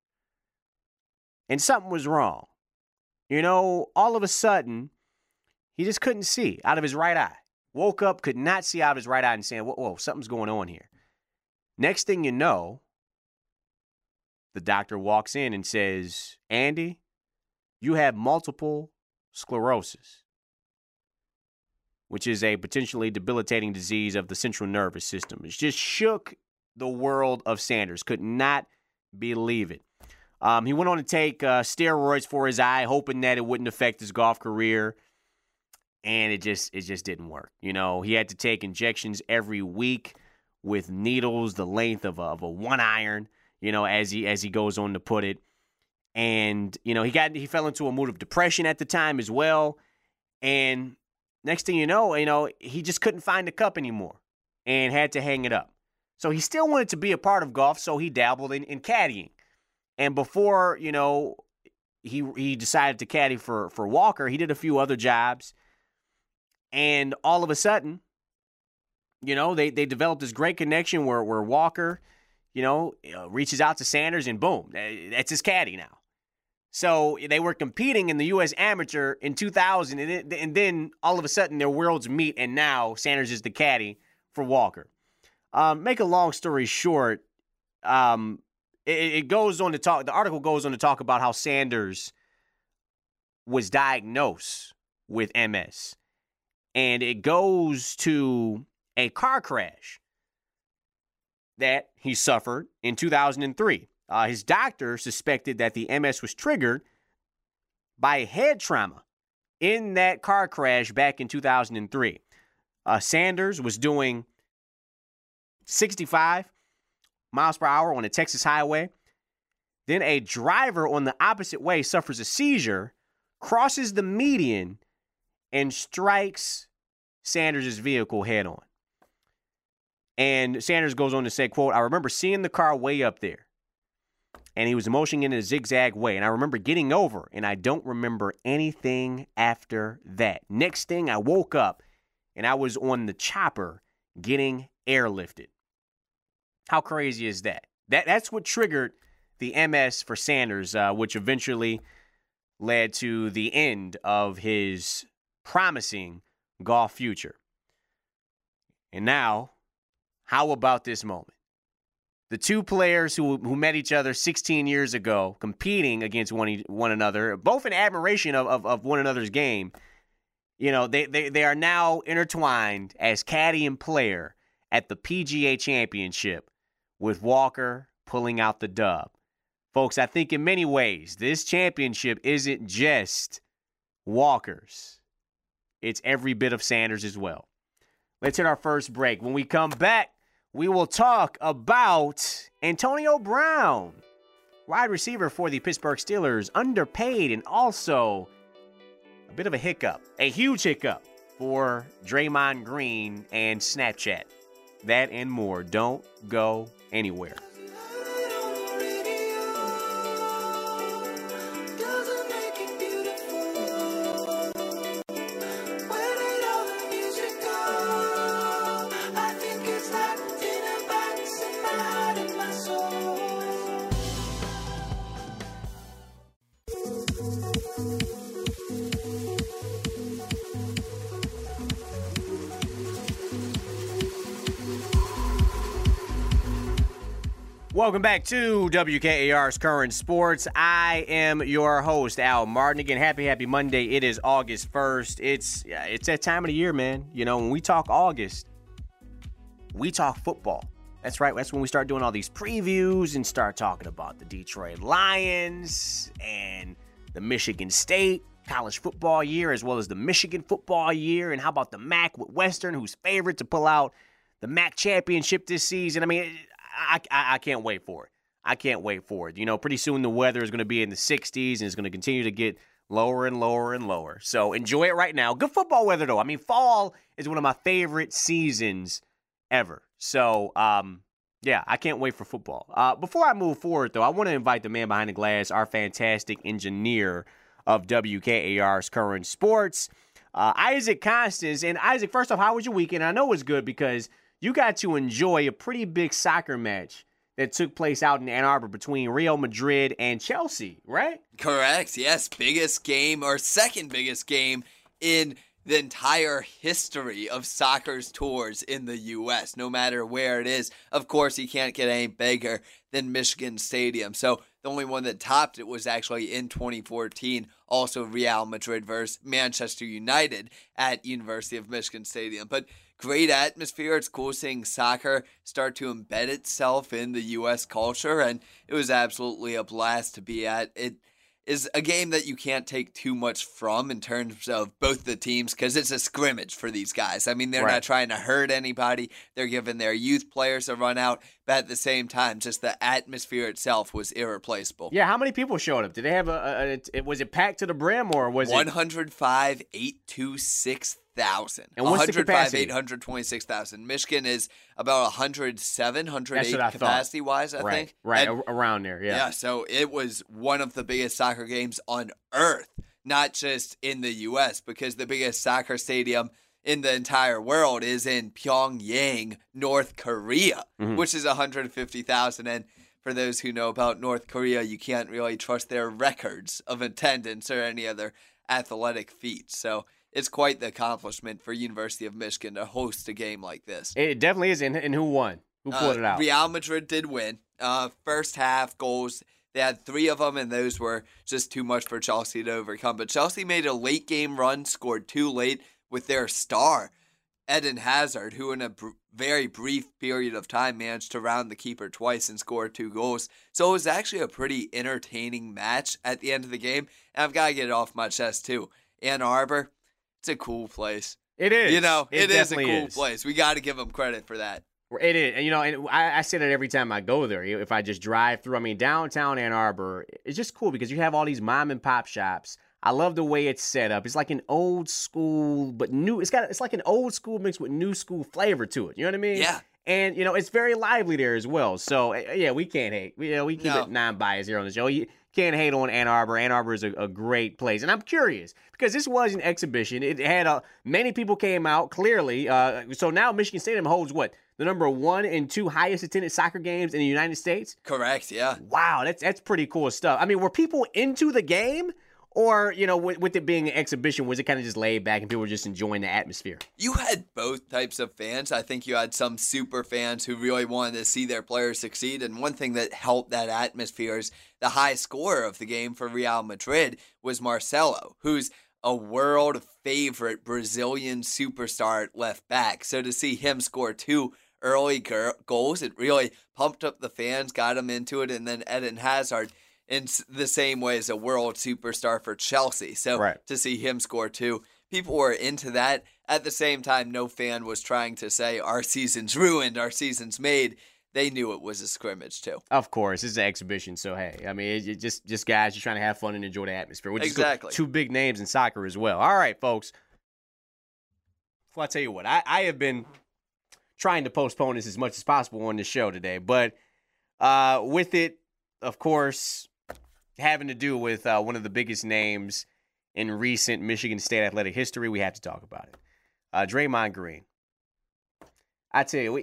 and something was wrong. You know, all of a sudden, he just couldn't see out of his right eye. Woke up, could not see out of his right eye and saying, whoa, whoa, something's going on here. Next thing you know, the doctor walks in and says, Andy, you have multiple sclerosis, which is a potentially debilitating disease of the central nervous system. It just shook the world of Sanders. Could not believe it. Um, he went on to take uh, steroids for his eye, hoping that it wouldn't affect his golf career, and it just it just didn't work. You know, he had to take injections every week with needles the length of a, of a one iron. You know, as he as he goes on to put it, and you know he got he fell into a mood of depression at the time as well, and next thing you know, you know he just couldn't find the cup anymore, and had to hang it up. So he still wanted to be a part of golf, so he dabbled in, in caddying. And before, you know, he he decided to caddy for, for Walker, he did a few other jobs. And all of a sudden, you know, they, they developed this great connection where, where Walker, you know, reaches out to Sanders and boom, that's his caddy now. So they were competing in the U S Amateur in two thousand, and, it, and then all of a sudden their worlds meet, and now Sanders is the caddy for Walker. Um, make a long story short, um, it, it goes on to talk, the article goes on to talk about how Sanders was diagnosed with M S. And it goes to a car crash that he suffered in two thousand three. Uh, his doctor suspected that the M S was triggered by a head trauma in that car crash back in two thousand three. Uh, Sanders was doing sixty-five miles per hour on a Texas highway. Then a driver on the opposite way suffers a seizure, crosses the median, and strikes Sanders' vehicle head on. And Sanders goes on to say, quote, I remember seeing the car way up there, and he was motioning in a zigzag way. And I remember getting over, and I don't remember anything after that. Next thing, I woke up, and I was on the chopper getting airlifted. How crazy is that? That That's what triggered the M S for Sanders, uh, which eventually led to the end of his promising golf future. And now, how about this moment? The two players who who met each other sixteen years ago, competing against one, one another, both in admiration of, of, of one another's game, you know, they, they, they are now intertwined as caddy and player at the P G A Championship, with Walker pulling out the dub. Folks, I think in many ways, this championship isn't just Walker's. It's every bit of Sanders as well. Let's hit our first break. When we come back, we will talk about Antonio Brown, wide receiver for the Pittsburgh Steelers, underpaid, and also a bit of a hiccup, a huge hiccup for Draymond Green and Snapchat. That and more. Don't go anywhere. Welcome back to W K A R's Current Sports. I am your host, Al Martin. Again, happy, happy Monday. It is August first. It's it's that time of the year, man. You know, when we talk August, we talk football. That's right. That's when we start doing all these previews and start talking about the Detroit Lions and the Michigan State college football year, as well as the Michigan football year. And how about the M A C with Western, who's favored to pull out the M A C championship this season? I mean, I, I, I can't wait for it. I can't wait for it. You know, pretty soon the weather is going to be in the sixties and it's going to continue to get lower and lower and lower. So enjoy it right now. Good football weather, though. I mean, fall is one of my favorite seasons ever. So, um, yeah, I can't wait for football. Uh, before I move forward, though, I want to invite the man behind the glass, our fantastic engineer of W K A R's Current Sports, Uh, Isaac Constance. And Isaac, first off, how was your weekend? I know it was good because you got to enjoy a pretty big soccer match that took place out in Ann Arbor between Real Madrid and Chelsea, right? Correct. Yes, biggest game or second biggest game in the entire history of soccer's tours in the U S, no matter where it is. Of course, you can't get any bigger than Michigan Stadium. So the only one that topped it was actually in twenty fourteen, also Real Madrid versus Manchester United at University of Michigan Stadium. But great atmosphere. It's cool seeing soccer start to embed itself in the U S culture, and it was absolutely a blast to be at. It is a game that you can't take too much from in terms of both the teams because it's a scrimmage for these guys. I mean, they're Right. not trying to hurt anybody. They're giving their youth players a run out, but at the same time, just the atmosphere itself was irreplaceable. Yeah, how many people showed up? Did they have a, a, a was it packed to the brim or was one it? hundred five, eight hundred twenty-six thousand. And what's the one hundred five, capacity? eight hundred twenty-six thousand. Michigan is about one hundred seven, one hundred That's eight what I thought. capacity-wise, I right, think. right, And- a- around there, yeah. Yeah, so it was one of the biggest soccer games on earth, not just in the U S, because the biggest soccer stadium in the entire world is in Pyongyang, North Korea, Mhm. which is one hundred fifty thousand. And for those who know about North Korea, you can't really trust their records of attendance or any other athletic feats. So it's quite the accomplishment for University of Michigan to host a game like this. It definitely is. And, and who won? Who pulled Uh, it out? Real Madrid did win. Uh, first half goals, they had three of them, and those were just too much for Chelsea to overcome. But Chelsea made a late game run, scored two late with their star, Eden Hazard, who in a br- very brief period of time managed to round the keeper twice and score two goals. So it was actually a pretty entertaining match at the end of the game. And I've got to get it off my chest, too. Ann Arbor, it's a cool place. It is. You know, it it is a definitely cool is. place. We got to give them credit for that. It is. And, you know, and I, I say that every time I go there. If I just drive through, I mean, downtown Ann Arbor, it's just cool because you have all these mom and pop shops. I love the way it's set up. It's like an old school, but new. It's got. It's like an old school mixed with new school flavor to it. You know what I mean? Yeah. And you know, it's very lively there as well. So eh, yeah, we can't hate. We, you know, we keep No. it non-biased here on the show. You can't hate on Ann Arbor. Ann Arbor is a, a great place, and I'm curious because this was an exhibition. It had a many people came out clearly. Uh, so now Michigan Stadium holds what the number one and two highest attended soccer games in the United States. Correct, yeah. Wow, that's that's pretty cool stuff. I mean, were people into the game? Or, you know, with, with it being an exhibition, was it kind of just laid back and people were just enjoying the atmosphere? You had both types of fans. I think you had some super fans who really wanted to see their players succeed. And one thing that helped that atmosphere is the high scorer of the game for Real Madrid was Marcelo, who's a world favorite Brazilian superstar at left back. So to see him score two early go- goals, it really pumped up the fans, got them into it. And then Eden Hazard, in the same way as a world superstar for Chelsea. So Right. to see him score two, people were into that. At the same time, no fan was trying to say, our season's ruined, our season's made. They knew it was a scrimmage, too. Of course, it's an exhibition, so hey, I mean, it, it just just guys just trying to have fun and enjoy the atmosphere, which Exactly. is good. Two big names in soccer as well. All right, folks. Well, I tell you what, I, I have been trying to postpone this as much as possible on the show today, but uh, with it, of course, having to do with uh, one of the biggest names in recent Michigan State athletic history, we have to talk about it. Uh, Draymond Green. I tell you, we,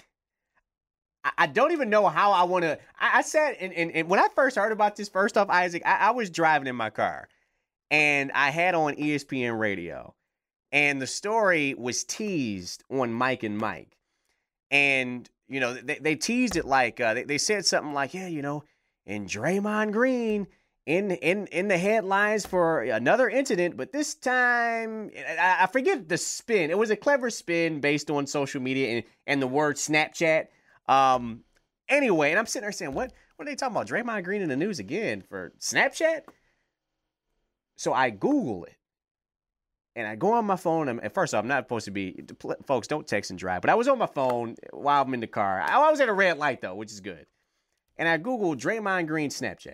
I, I don't even know how I want to. I, I said, and, and, and when I first heard about this, first off, Isaac, I, I was driving in my car, and I had on E S P N radio, and the story was teased on Mike and Mike, and you know they, they teased it like uh, they, they said something like, yeah, you know. And Draymond Green in in in the headlines for another incident, but this time I, I forget the spin. It was a clever spin based on social media and, and the word Snapchat. Um, anyway, and I'm sitting there saying, what what are they talking about? Draymond Green in the news again for Snapchat? So I Google it. And I go on my phone, and first off, I'm not supposed to be, folks, don't text and drive, but I was on my phone while I'm in the car. I, I was at a red light, though, which is good. And I Googled Draymond Green Snapchat.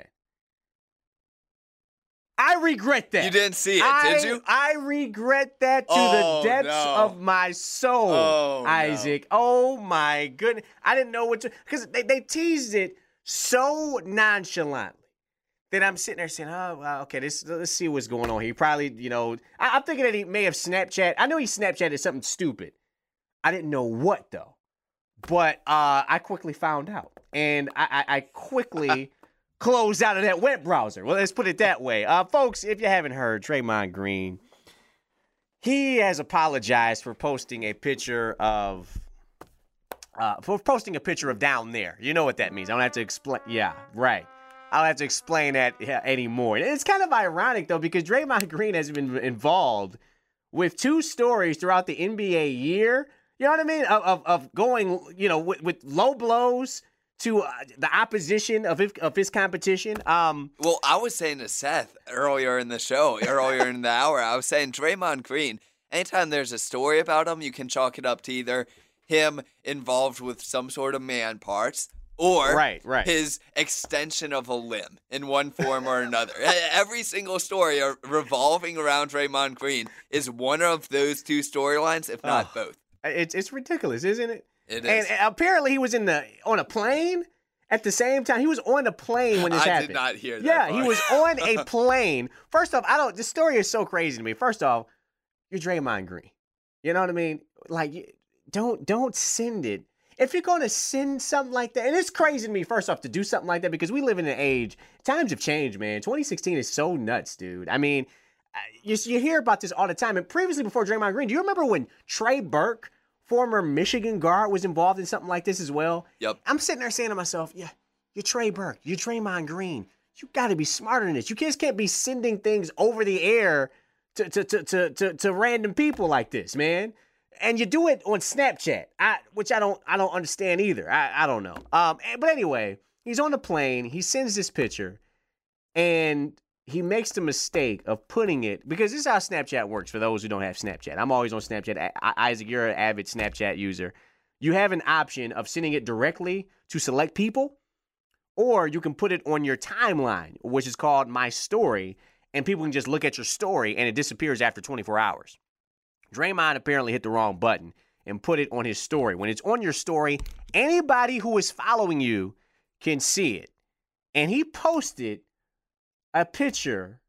I regret that. You didn't see it, I, did you? I regret that to Oh, the depths no. of my soul, Oh, no. Isaac. Oh, my goodness. I didn't know what to, because they, they teased it so nonchalantly. then I'm sitting there saying, oh, well, okay, this, let's see what's going on here. He probably, you know, I, I'm thinking that he may have Snapchat. I know he Snapchatted something stupid. I didn't know what, though. But uh, I quickly found out. And I, I, I quickly closed out of that web browser. Well, let's put it that way. Uh, folks, if you haven't heard, Draymond Green, he has apologized for posting a picture of, uh, for posting a picture of down there. You know what that means. I don't have to explain. Yeah, right. I don't have to explain that anymore. It's kind of ironic, though, because Draymond Green has been involved with two stories throughout the N B A year. You know what I mean? Of, of, of going, you know, with, with low blows to uh, the opposition of his, of his competition. Um, well, I was saying to Seth earlier in the show, earlier in the hour, I was saying Draymond Green, anytime there's a story about him, you can chalk it up to either him involved with some sort of man parts, or right, right. his extension of a limb in one form or another. Every single story revolving around Draymond Green is one of those two storylines, if not oh, both. It's it's ridiculous, isn't it? It and, is. And apparently he was in the on a plane at the same time. He was on a plane when this I happened. I did not hear that Yeah, part. He was on a plane. First off, I don't. This story is so crazy to me. First off, you're Draymond Green. You know what I mean? Like, don't don't send it. If you're going to send something like that, and it's crazy to me, first off, to do something like that, because we live in an age, times have changed, man. twenty sixteen is so nuts, dude. I mean, you, you hear about this all the time. And previously, before Draymond Green, do you remember when Trey Burke, former Michigan guard, was involved in something like this as well? Yep. I'm sitting there saying to myself, yeah, you're Trey Burke. You're Draymond Green. You got to be smarter than this. You just can't be sending things over the air to, to, to, to, to, to random people like this, man. And you do it on Snapchat, I, which I don't I don't understand either. I, I don't know. Um, but anyway, he's on the plane. He sends this picture, and he makes the mistake of putting it, because this is how Snapchat works for those who don't have Snapchat. I'm always on Snapchat. I, Isaac, you're an avid Snapchat user. You have an option of sending it directly to select people, or you can put it on your timeline, which is called My Story, and people can just look at your story, and it disappears after twenty-four hours. Draymond apparently hit the wrong button and put it on his story. When it's on your story, anybody who is following you can see it. And he posted a picture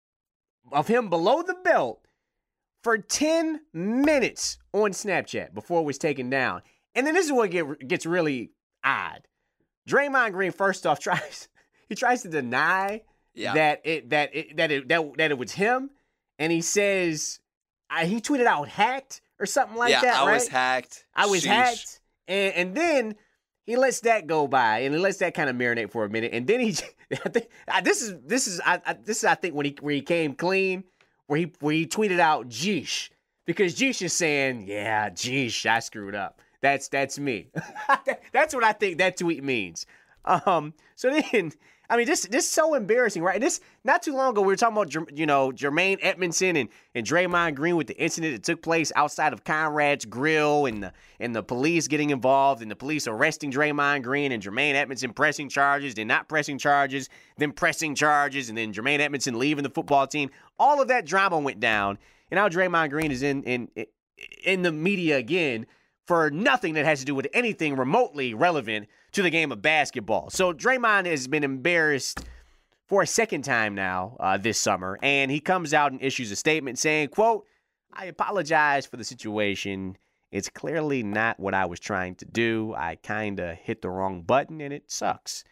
of him below the belt for ten minutes on Snapchat before it was taken down. And then this is what get, gets really odd. Draymond Green, first off, tries he tries to deny yeah. that it that it that it that, that it was him, and he says. I, he tweeted out hacked or something like yeah, that, I right? I was hacked. I was Sheesh. hacked. And, and then he lets that go by, and he lets that kind of marinate for a minute. And then he, I think, this is, this is, I, I, this is, I think, when he, where he came clean, where he, where he tweeted out Jeesh. Because Jeesh is saying, yeah, Jeesh, I screwed up. That's, that's me. That's what I think that tweet means. Um, so then, I mean, this this is so embarrassing, right? This not too long ago, we were talking about, you know, Jermaine Edmondson and, and Draymond Green with the incident that took place outside of Conrad's Grill, and the and the police getting involved, and the police arresting Draymond Green, and Jermaine Edmondson pressing charges, then not pressing charges, then pressing charges, and then Jermaine Edmondson leaving the football team. All of that drama went down, and now Draymond Green is in in in the media again for nothing that has to do with anything remotely relevant to the game of basketball. So Draymond has been embarrassed for a second time now uh, this summer, and he comes out and issues a statement saying, quote, I apologize for the situation. It's clearly not what I was trying to do. I kind of hit the wrong button, and it sucks.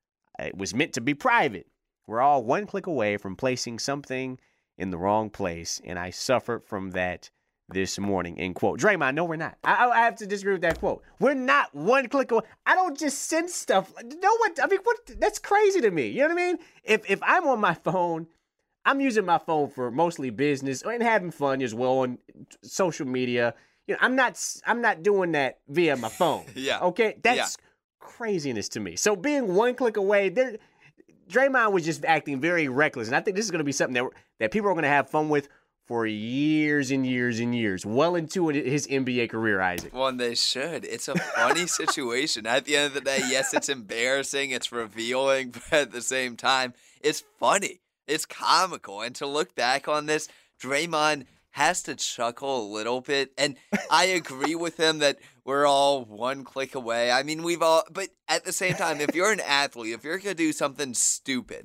It was meant to be private. We're all one click away from placing something in the wrong place, and I suffered from that this morning, end quote. Draymond, no, we're not. I, I have to disagree with that quote. We're not one click away. I don't just send stuff. No one, I mean, what? That's crazy to me. You know what I mean? If if I'm on my phone, I'm using my phone for mostly business and having fun as well on social media. You know, I'm not I'm not doing that via my phone. yeah. Okay? That's yeah. craziness to me. So being one click away, there Draymond was just acting very reckless. And I think this is going to be something that that people are going to have fun with for years and years and years, well into his N B A career, Isaac. Well, and they should. It's a funny situation. At the end of the day, yes, it's embarrassing, it's revealing, but at the same time, it's funny. It's comical. And to look back on this, Draymond has to chuckle a little bit. And I agree with him that we're all one click away. I mean, we've all, but at the same time, if you're an athlete, if you're going to do something stupid,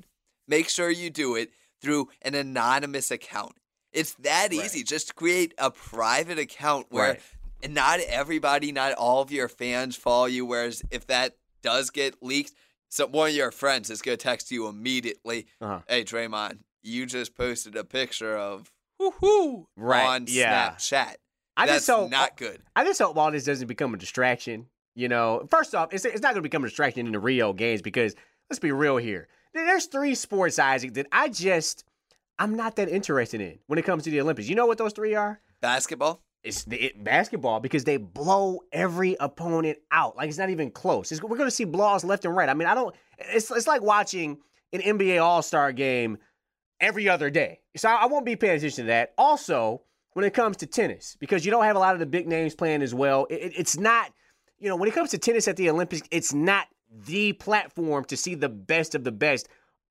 make sure you do it through an anonymous account. It's that easy. Right. Just create a private account where Right. and not everybody, not all of your fans follow you. Whereas if that does get leaked, so one of your friends is going to text you immediately, Uh-huh. hey, Draymond, you just posted a picture of woo-hoo Right, on yeah. Snapchat. I That's just hope, not good. I just hope all this doesn't become a distraction. You know, first off, it's, it's not going to become a distraction in the Rio games because let's be real here. There's three sports, Isaac, that I just, I'm not that interested in when it comes to the Olympics. You know what those three are? Basketball? It's the, it, basketball because they blow every opponent out. Like, it's not even close. It's, we're going to see blowouts left and right. I mean, I don't, it's, it's like watching an N B A All-Star game every other day. So I, I won't be paying attention to that. Also, when it comes to tennis, because you don't have a lot of the big names playing as well, it, it, it's not, you know, when it comes to tennis at the Olympics, it's not the platform to see the best of the best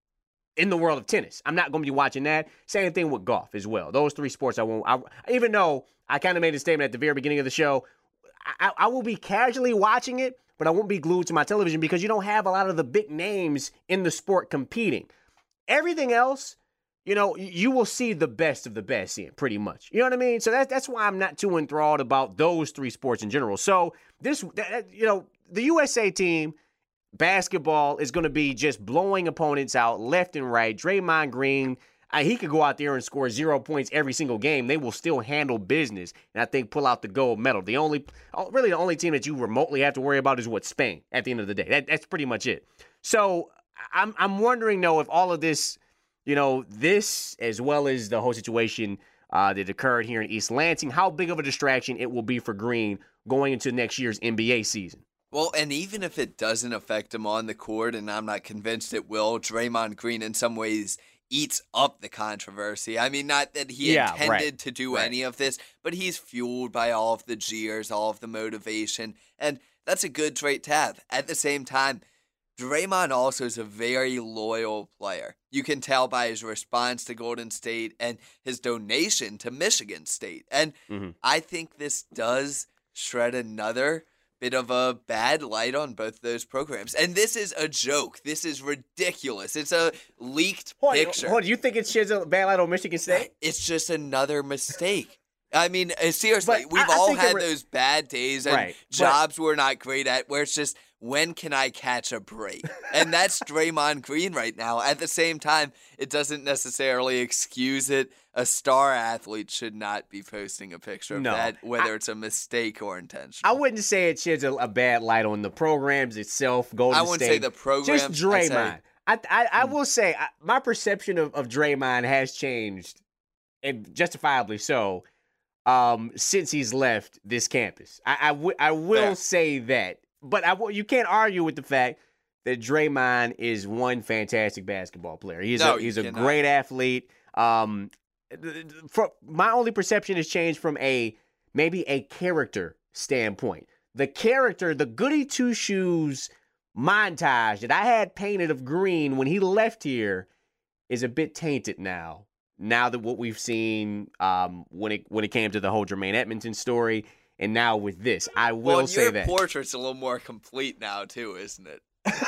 in the world of tennis. I'm not going to be watching that. Same thing with golf as well. Those three sports I won't, I, even though I kind of made a statement at the very beginning of the show, I, I will be casually watching it, but I won't be glued to my television because you don't have a lot of the big names in the sport competing. Everything else, you know, you will see the best of the best in pretty much. You know what I mean? So that's that's why I'm not too enthralled about those three sports in general. So this, you know, the U S A team, basketball is going to be just blowing opponents out left and right. Draymond Green, uh, he could go out there and score zero points every single game. They will still handle business and I think pull out the gold medal. The only, really the only team that you remotely have to worry about is what, Spain at the end of the day. That, that's pretty much it. So I'm I'm wondering though if all of this, you know, this as well as the whole situation uh, that occurred here in East Lansing, how big of a distraction it will be for Green going into next year's N B A season. Well, and even if it doesn't affect him on the court, and I'm not convinced it will, Draymond Green in some ways eats up the controversy. I mean, not that he Yeah, intended right, to do right. any of this, but he's fueled by all of the jeers, all of the motivation, and that's a good trait to have. At the same time, Draymond also is a very loyal player. You can tell by his response to Golden State and his donation to Michigan State. And Mm-hmm. I think this does shred another bit of a bad light on both of those programs. And this is a joke. This is ridiculous. It's a leaked Hold, picture. hold, you think it sheds a bad light on Michigan State? It's just another mistake. I mean, uh, seriously, But we've I- I all think had it re- those bad days and Right, but- jobs we're not great at where it's just, when can I catch a break? And that's Draymond Green right now. At the same time, it doesn't necessarily excuse it. A star athlete should not be posting a picture of No. that, whether I- it's a mistake or intentional. I wouldn't say it sheds a, a bad light on the programs itself. Golden I wouldn't State. say the programs. Just I'd Draymond. say- I I, I will say I, my perception of, of Draymond has changed, and justifiably so, um, since he's left this campus. I I, w- I will Fair. say that, but I w- you can't argue with the fact that Draymond is one fantastic basketball player. He's No, a you he's a cannot. great athlete. Um, for, my only perception has changed from a maybe a character standpoint. The character, the goody two shoes montage that I had painted of Green when he left here is a bit tainted now. Now that what we've seen um, when it when it came to the whole Jermaine Edmonton story, and now with this, I will well, say your that. portrait's a little more complete now too, isn't it?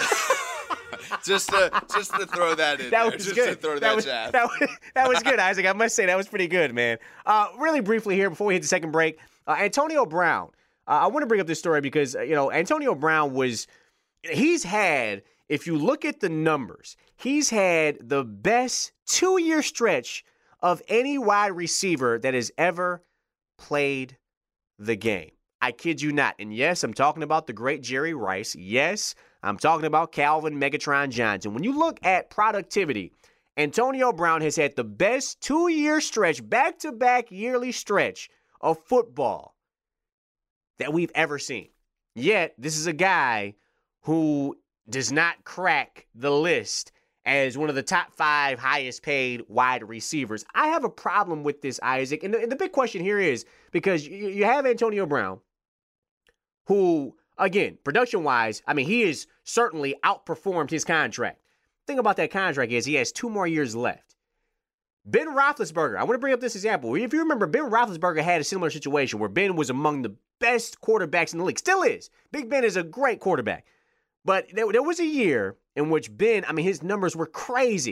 just to just to throw that in That there, was just good. to throw that, that, was, jab. that, was, that was good, Isaac. I must say that was pretty good, man. Uh, really briefly here before we hit the second break, uh, Antonio Brown. Uh, I want to bring up this story because uh, you know Antonio Brown was he's had. If you look at the numbers, he's had the best two-year stretch of any wide receiver that has ever played the game. I kid you not. And yes, I'm talking about the great Jerry Rice. Yes, I'm talking about Calvin Megatron Johnson. When you look at productivity, Antonio Brown has had the best two-year stretch, back-to-back yearly stretch of football that we've ever seen. Yet, this is a guy who does not crack the list as one of the top five highest paid wide receivers. I have a problem with this, Isaac. And the, and the big question here is, because you, you have Antonio Brown, who, again, production-wise, I mean, he has certainly outperformed his contract. The thing about that contract is he has two more years left. Ben Roethlisberger, I want to bring up this example. If you remember, Ben Roethlisberger had a similar situation where Ben was among the best quarterbacks in the league. Still is. Big Ben is a great quarterback. But there, there was a year in which Ben, I mean, his numbers were crazy.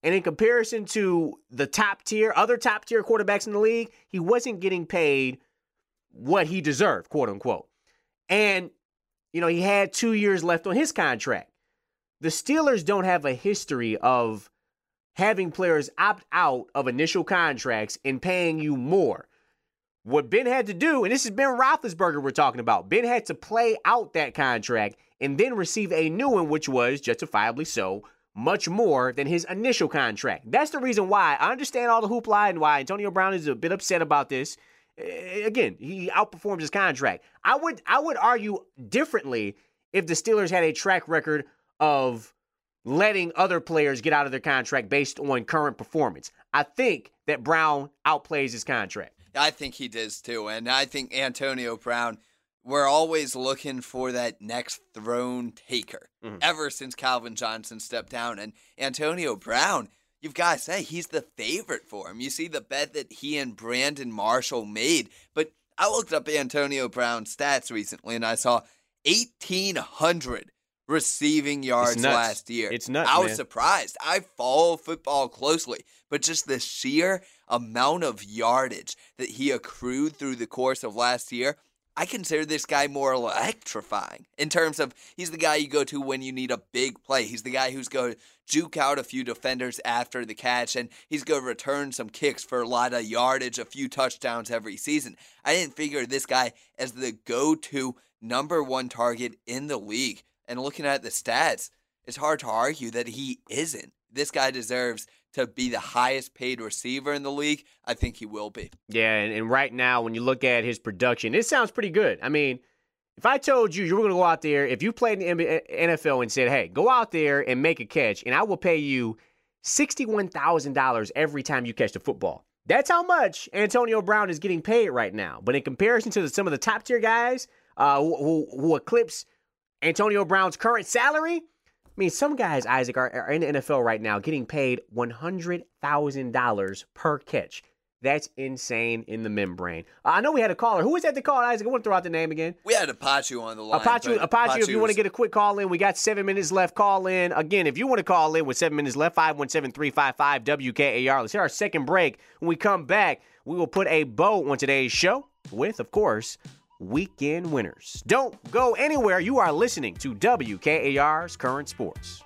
And in comparison to the top tier, other top tier quarterbacks in the league, he wasn't getting paid what he deserved, quote unquote. And, you know, he had two years left on his contract. The Steelers don't have a history of having players opt out of initial contracts and paying you more. What Ben had to do, and this is Ben Roethlisberger we're talking about, Ben had to play out that contract and then receive a new one, which was, justifiably so, much more than his initial contract. That's the reason why. I understand all the hoopla and why Antonio Brown is a bit upset about this. Again, he outperformed his contract. I would I would argue differently if the Steelers had a track record of letting other players get out of their contract based on current performance. I think that Brown outplays his contract. I think he does too. And I think Antonio Brown, we're always looking for that next throne taker mm-hmm. ever since Calvin Johnson stepped down. And Antonio Brown, you've got to say, he's the favorite for him. You see the bet that he and Brandon Marshall made. But I looked up Antonio Brown's stats recently, and I saw eighteen hundred receiving yards last year. It's nuts, I was man. surprised. I follow football closely, but just the sheer amount of yardage that he accrued through the course of last year, I consider this guy more electrifying in terms of he's the guy you go to when you need a big play. He's the guy who's going to juke out a few defenders after the catch, and he's going to return some kicks for a lot of yardage, a few touchdowns every season. I didn't figure this guy as the go-to number one target in the league. And looking at the stats, it's hard to argue that he isn't. This guy deserves to be the highest paid receiver in the league. I think he will be. Yeah, and, and right now, when you look at his production, it sounds pretty good. I mean, if I told you you were going to go out there, if you played in the N F L and said, hey, go out there and make a catch, and I will pay you sixty-one thousand dollars every time you catch the football. That's how much Antonio Brown is getting paid right now. But in comparison to the, some of the top-tier guys uh, who, who, who eclipse Antonio Brown's current salary, I mean, some guys, Isaac, are, are in the N F L right now getting paid one hundred thousand dollars per catch. That's insane in the membrane. Uh, I know we had a caller. Who was that that called, Isaac? I want to throw out the name again. We had Apache on the line. Apache, Apache, if you want to get a quick call in, we got seven minutes left. Call in. Again, if you want to call in with seven minutes left, five one seven, three five five, W K A R. Let's hear our second break. When we come back, we will put a bow on today's show with, of course, weekend winners. Don't go anywhere. You are listening to W K A R's Current Sports.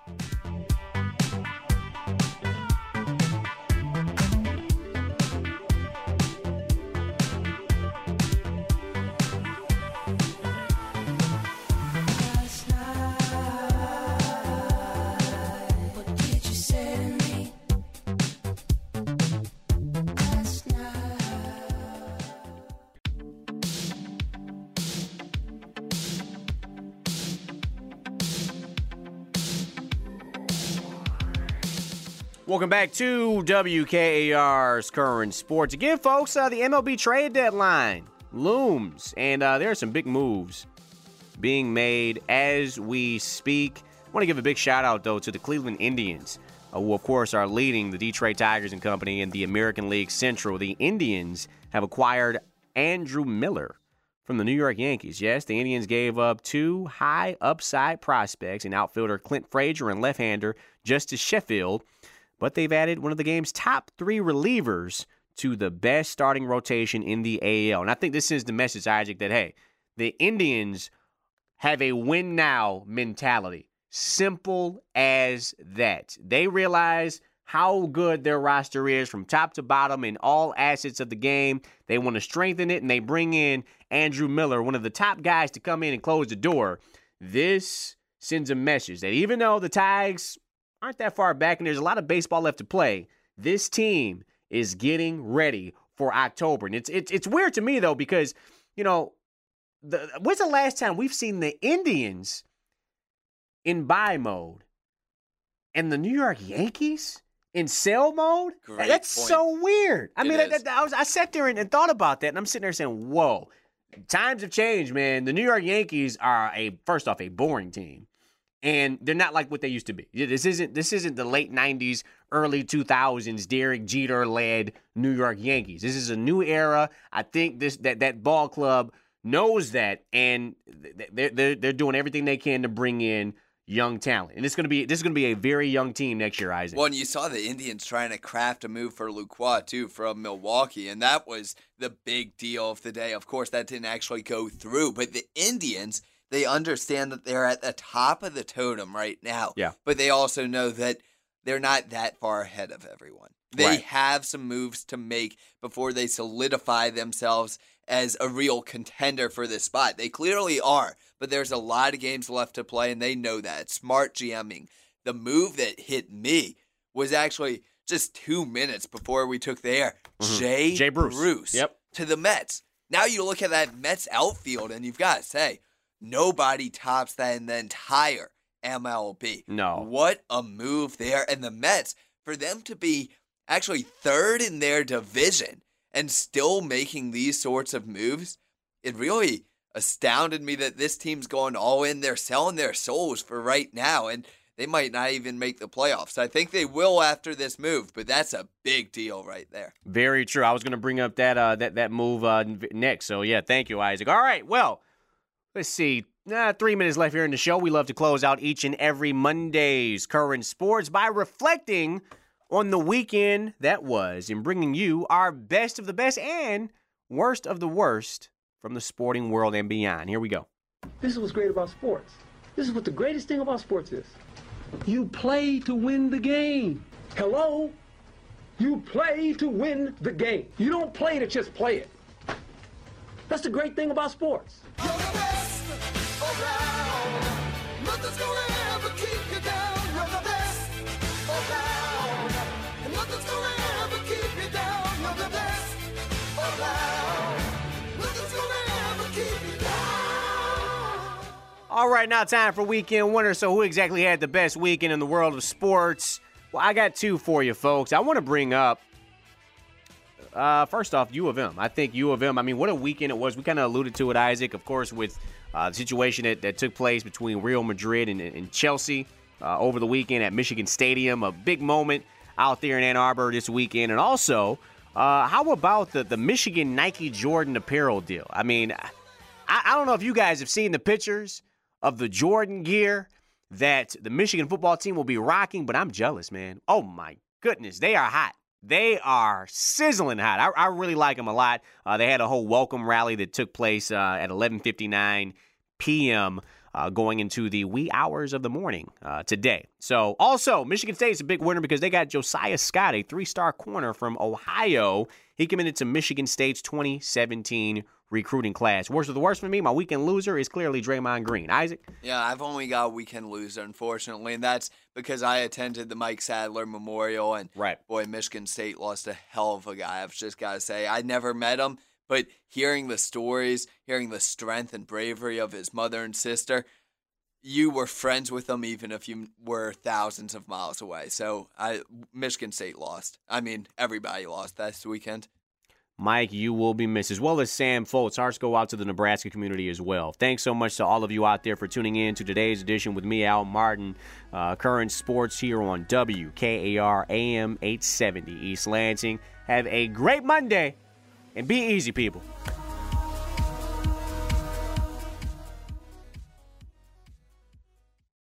Welcome back to W K A R's Current Sports. Again, folks, uh, the M L B trade deadline looms, and uh, there are some big moves being made as we speak. I want to give a big shout-out, though, to the Cleveland Indians, uh, who, of course, are leading the Detroit Tigers and company in the American League Central. The Indians have acquired Andrew Miller from the New York Yankees. Yes, the Indians gave up two high upside prospects, an outfielder Clint Frazier and left-hander Justice Sheffield. But they've added one of the game's top three relievers to the best starting rotation in the A L. And I think this is the message, Isaac, that, hey, the Indians have a win-now mentality. Simple as that. They realize how good their roster is from top to bottom in all assets of the game. They want to strengthen it, and they bring in Andrew Miller, one of the top guys to come in and close the door. This sends a message that even though the Tigers aren't that far back and there's a lot of baseball left to play, this team is getting ready for October. And it's it's it's weird to me, though, because, you know, the, when's the last time we've seen the Indians in buy mode and the New York Yankees in sell mode? Great That's point. So weird. I It mean, is. I, I, was, I sat there and, and thought about that, and I'm sitting there saying, whoa, times have changed, man. The New York Yankees are, a first off, a boring team. And they're not like what they used to be. This isn't this isn't the late nineties, early two thousands Derek Jeter-led New York Yankees. This is a new era. I think this that, that ball club knows that, and they're, they're, they're doing everything they can to bring in young talent. And it's going to be this is going to be a very young team next year, Isaac. Well, and you saw the Indians trying to craft a move for Lacroix, too, from Milwaukee, and that was the big deal of the day. Of course, that didn't actually go through, but the Indians, they understand that they're at the top of the totem right now. Yeah. But they also know that they're not that far ahead of everyone. They Right. have some moves to make before they solidify themselves as a real contender for this spot. They clearly are, but there's a lot of games left to play, and they know that. Smart GMing. The move that hit me was actually just two minutes before we took the air. Mm-hmm. Jay, Jay Bruce. Bruce Yep. to the Mets. Now you look at that Mets outfield, and you've got to say, nobody tops that in the entire M L B. No. What a move there. And the Mets, for them to be actually third in their division and still making these sorts of moves, it really astounded me that this team's going all in. They're selling their souls for right now, and they might not even make the playoffs. I think they will after this move, but that's a big deal right there. Very true. I was going to bring up that uh, that that move uh, next. So, yeah, thank you, Isaac. All right, well, let's see. Uh, three minutes left here in the show. We love to close out each and every Monday's current sports by reflecting on the weekend that was and bringing you our best of the best and worst of the worst from the sporting world and beyond. Here we go. This is what's great about sports. This is what the greatest thing about sports is. You play to win the game. Hello? You play to win the game. You don't play to just play it. That's the great thing about sports. You're the best around. Nothing's gonna ever keep you down. You're the best around. And nothing's gonna ever keep you down. You're the best around. Nothing's gonna ever keep you down. All right, now time for weekend winner. So who exactly had the best weekend in the world of sports? Well, I got two for you, folks. I want to bring up, uh, first off, U of M. I think U of M, I mean, what a weekend it was. We kind of alluded to it, Isaac, of course, with uh, the situation that, that took place between Real Madrid and, and Chelsea uh, over the weekend at Michigan Stadium. A big moment out there in Ann Arbor this weekend. And also, uh, how about the, the Michigan Nike Jordan apparel deal? I mean, I, I don't know if you guys have seen the pictures of the Jordan gear that the Michigan football team will be rocking, but I'm jealous, man. Oh, my goodness. They are hot. They are sizzling hot. I, I really like them a lot. Uh, they had a whole welcome rally that took place uh, at eleven fifty-nine p.m. Uh, going into the wee hours of the morning uh, today. So, also, Michigan State is a big winner because they got Josiah Scott, a three-star corner from Ohio. He committed to Michigan State's twenty seventeen recruiting class. Worst of the worst for me, my weekend loser is clearly Draymond Green. Isaac? Yeah, I've only got a weekend loser, unfortunately, and that's because I attended the Mike Sadler Memorial, and Right. boy, Michigan State lost a hell of a guy. I've just got to say, I never met him, but hearing the stories, hearing the strength and bravery of his mother and sister, you were friends with them even if you were thousands of miles away. So I, Michigan State lost. I mean, everybody lost this weekend. Mike, you will be missed, as well as Sam Foltz. Hearts go out to the Nebraska community as well. Thanks so much to all of you out there for tuning in to today's edition with me, Al Martin. Uh, current sports here on W K A R A M eight seventy East Lansing. Have a great Monday, and be easy, people.